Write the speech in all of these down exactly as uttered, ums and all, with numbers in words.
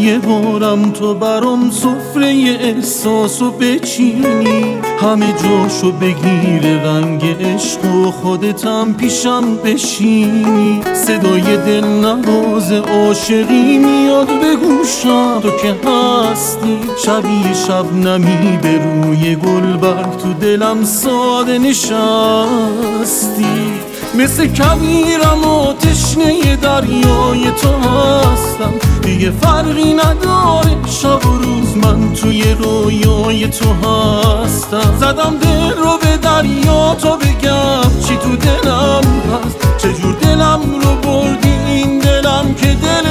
یه بارم تو برام سفره احساسو بچینی، همه جاشو بگیره رنگ عشق و خودتم پیشم بشینی. صدای دل نواز عاشقی میاد به گوشم، تو که هستی شبیه شبنمی به روی گلبرگ، تو دلم ساده نشستی. مثل کویرم و تشنه دریای تو هستم، دیگه فرقی نداره شب و روز من توی رویای تو هستم. زدم دل رو به دریا تا بگم چی تو دلم هست، چجور دلم رو بردی این دلم که دل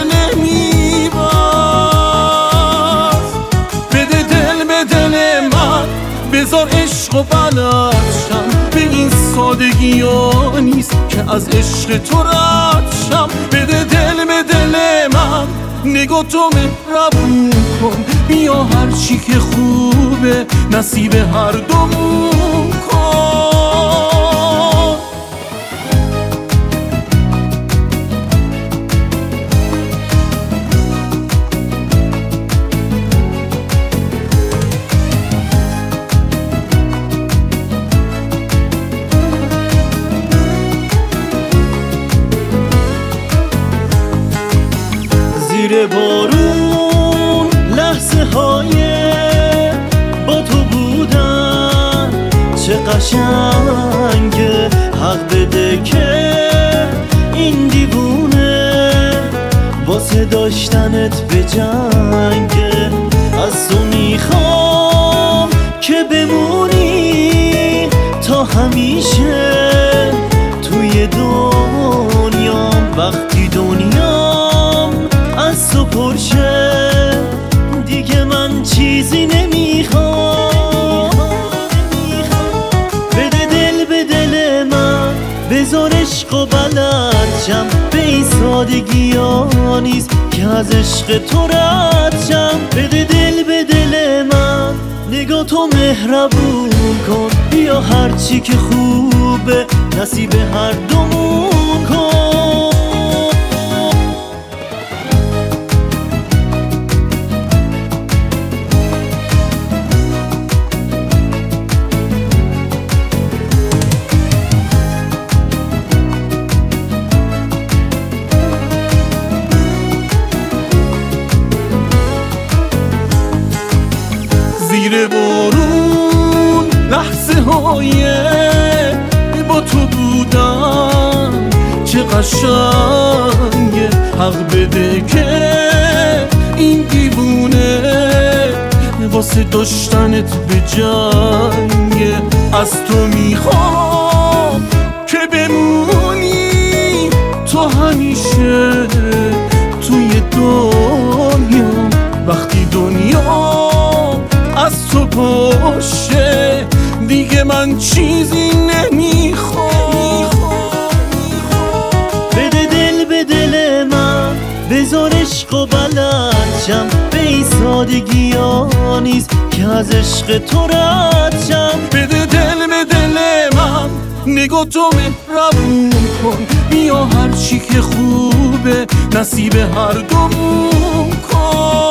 نمیبست. بده دل به دل من، بذار عشق و بلدشم، به این سادگی ها نیست که از عشق تو رد شم. بده دل به دل من، نگاه تو مهربون کن، بیا هر چی که خوبه نصیب هر دومون کن. زیر بارون لحظه های با تو بودن چه قشنگه، حق بده که این دیوونه واسه داشتنت به جنگه. از تو میخوام که بمونی تا همیشه توی دنیام، وقتی دنیام از تو پرشه دیگه من چیزی نمیخوام. بده دل به دل من، بذار عشق و بلدشم، به این سادگی ها نیست که از عشق تو رد شم. بده دل به دل من، نگاه تو مهربون کن، بیا هر چی که خوبه نصیب هر دومون کن. زیر بارون لحظه های با تو بودن چه قشنگه، حق بده که این دیوونه واسه داشتنت به جنگه. از تو میخوام که بمونی تو همیشه توی دنیا، وقتی دنیا از تو باشه دیگه من چیزی نمیخوام. بده دل به دل من، بذار عشق و بلدشم، به این سادگی ها نیست که از عشق تو رد شم. بده دل به دل من، نگاه تو مهربون کن، بیا هر چی که خوبه نصیب هر دومون کن.